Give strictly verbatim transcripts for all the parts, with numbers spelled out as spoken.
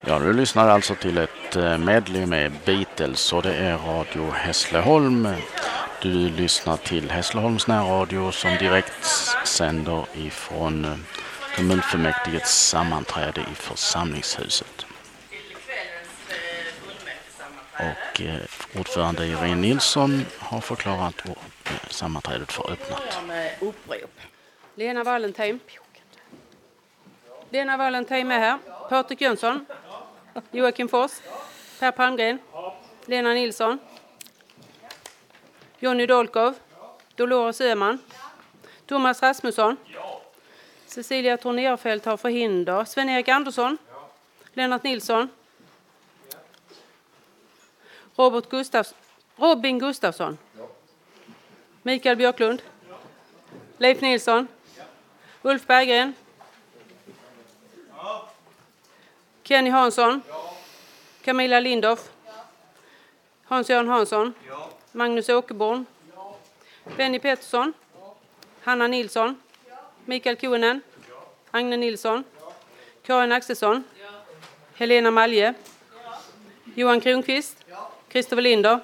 Ja, du lyssnar alltså till ett medley med Beatles och det är Radio Hässleholm. Du lyssnar till Hässleholms närradio som direkt sänder ifrån kommunfullmäktigets sammanträde i församlingshuset. Och eh, ordförande Irene Nilsson har förklarat eh, sammanträdet för öppnat. Lena Wallentheim. Lena Wallentheim är här. Patrik Jönsson. Joakim Fors. Per Palmgren. Lena Nilsson. Jonny Dolkov. Dolores Öhman. Thomas Rasmusson. Cecilia Tornerfelt har förhinder. Sven-Erik Andersson. Lennart Nilsson. Robert Gustafs- Robin Gustafsson. Mikael Björklund. Leif Nilsson. Ulf Berggren. Kenny Hansson. Camilla Lindorff. Hans-Göran Hansson. Magnus Åkerborn. Benny Pettersson. Hanna Nilsson. Mikael Kuenen. Agne Nilsson. Karin Axelsson. Helena Malje. Johan Kronqvist. Christopher Linder.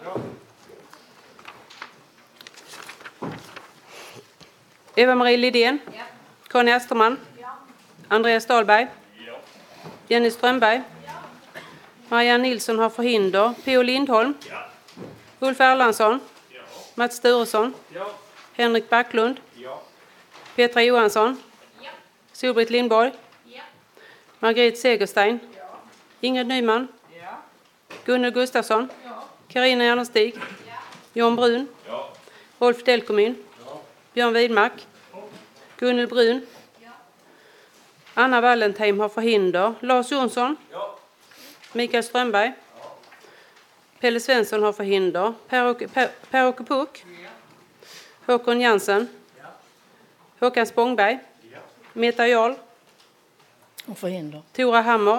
Eva-Marie Lidén. Conny Asterman. Andreas Dahlberg. Jenny Strömberg. Marianne Nilsson har förhinder. P O Lindholm. Ulf Erlandsson. Mats Sturesson. Henrik Backlund. Petra Johansson. Solbritt Lindborg. Margret Segerstein. Ingrid Nyman. Gunnel Gustafsson. Carina Järnestig. Jan Brun. Rolf Delkomyn. Björn Widmark. Gunnel Brun. Anna Wallentheim har förhinder. Lars Jonsson. Mikael Strömberg. Pelle Svensson har förhinder. Per-Åke per, per Puck. Håkon Jansen. Håkan Spångberg. Meta Jarl. Och förhinder. Tora Hammer.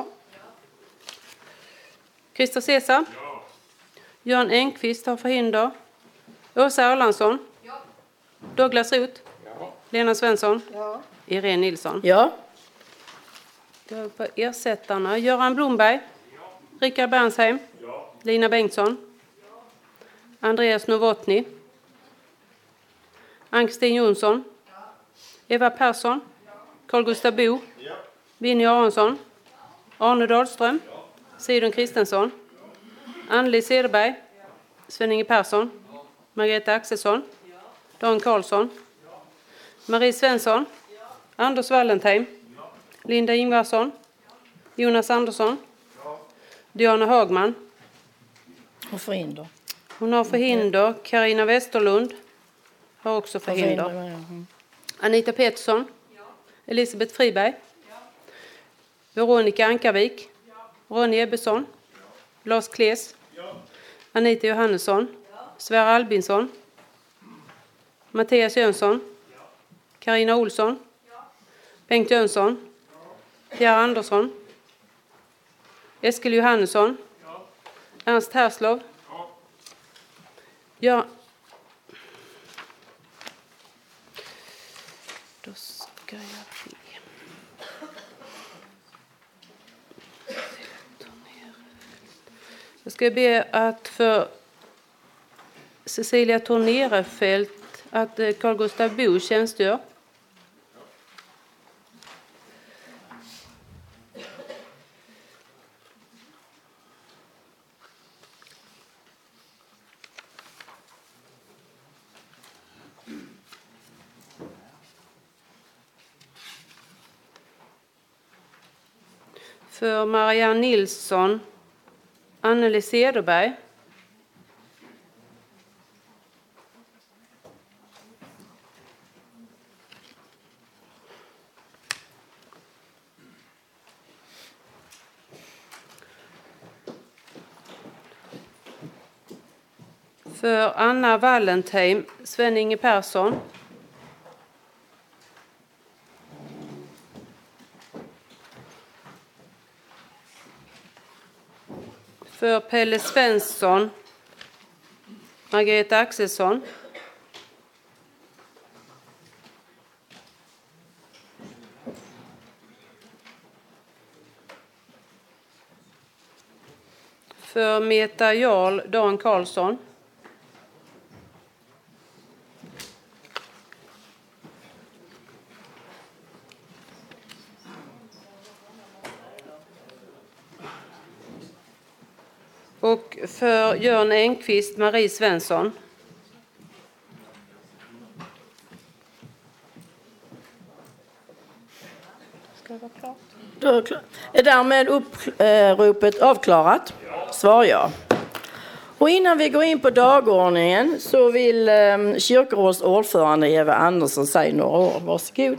Christer Cesar. Jan Engqvist har förhinder. Åsa Erlandsson. Douglas Roth. Lena Svensson. Irene Nilsson. Ja. Då på ersättarna. Göran Blomberg. Rickard Bernsheim. Lina Bengtsson. Andreas Novotny. Ann-Kristin Jonsson. Eva Persson. Carl Gustav Bo. Vinny Aronsson. Arne Dahlström. Sidon Kristensson. Anneli Cederberg. Sven-Inge Persson. Margareta Axelsson. Dan Karlsson. Marie Svensson. Anders Wallentheim. Linda Ingvarsson. Jonas Andersson. Diana Hagman. Och förhinder. Hon har förhinder. Carina Westerlund har också förhinder. Och förhinder, ja. Mm. Anita Pettersson. Elisabeth Friberg. Veronica Ankarvik. Ronny Ebbesson. Lars Kles. Anita Johannesson. Sverre Albinsson. Mattias Jönsson. Carina Olsson. Bengt Jönsson. Pierre Andersson. Eskil Johannesson. Ernst Herslov. Ja. Då ska jag be. Jag ska be att för Cecilia Tornerfelt att Carl Gustav Bo tjänstgör. För Marianne Nilsson, Anneli Cederberg. För Anna Wallentheim, Sven-Inge Persson. För Pelle Svensson, Margareta Axelsson. För Meta Jarl, Dan Karlsson. Och för Jörn Enqvist, Marie Svensson. Ska det vara klart? Då är, klart. Är därmed uppropet avklarat? Svar ja. Och innan vi går in på dagordningen så vill eh, kyrkorådets ordförande Eva Andersson säga några ord. Varsågod.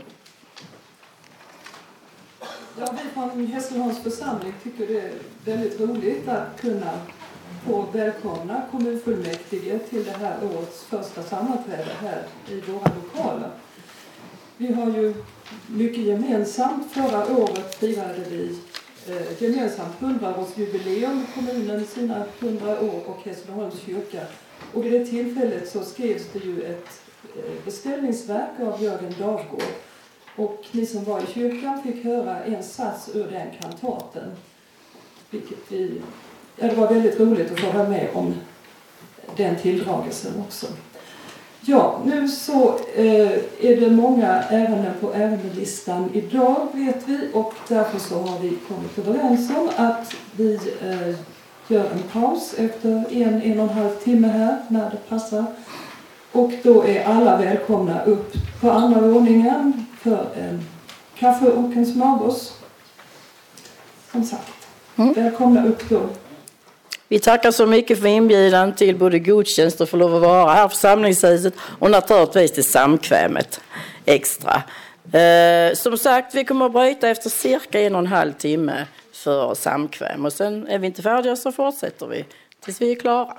Ja, vi från Hässleholms församling tycker det är väldigt roligt att kunna få välkomna kommunfullmäktige till det här årets första sammanträde här i våra lokaler. Vi har ju mycket gemensamt. Förra året firade vi eh, gemensamt hundraårsjubileum, kommunen sina hundra år och Hässleholms kyrka. Och vid det tillfället så skrevs det ju ett eh, beställningsverk av Jörgen Davgård. Och ni som var i kyrkan fick höra en sats ur den kantaten. Vilket vi, ja, det var väldigt roligt att få vara med om den tilldragelsen också. Ja, nu så eh, är det många ärenden på ärendelistan idag vet vi. Och därför så har vi kommit överens om att vi eh, gör en paus efter en, en och en halv timme här när det passar. Och då är alla välkomna upp på andra våningen för en kaffe och en smörgås. Som sagt, mm. Välkomna upp då. Vi tackar så mycket för inbjudan till både gudstjänst och få lov att vara här på församlingshuset och naturligtvis till samkvämet extra. Eh, som sagt, vi kommer att bryta efter cirka en och en halv timme för samkväm och sen är vi inte färdiga så fortsätter vi tills vi är klara.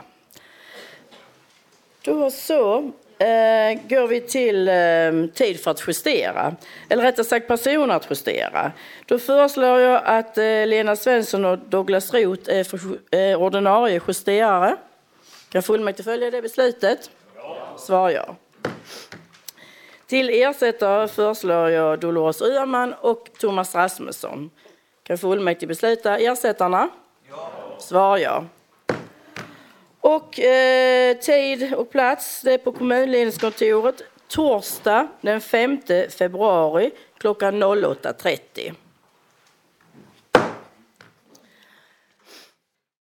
Då så eh, går vi till eh, tid för att justera, eller rättare sagt personer att justera. Då föreslår jag att eh, Lena Svensson och Douglas Roth är för, eh, ordinarie justerare. Kan fullmäktige följa det beslutet? Ja. Svar ja. Till ersättare föreslår jag Dolores Öhman och Thomas Rasmusson. Kan fullmäktige besluta ersättarna? Ja. Svar ja. Och eh, tid och plats, det är på kommunledningskontoret torsdag den femte februari klockan åtta trettio.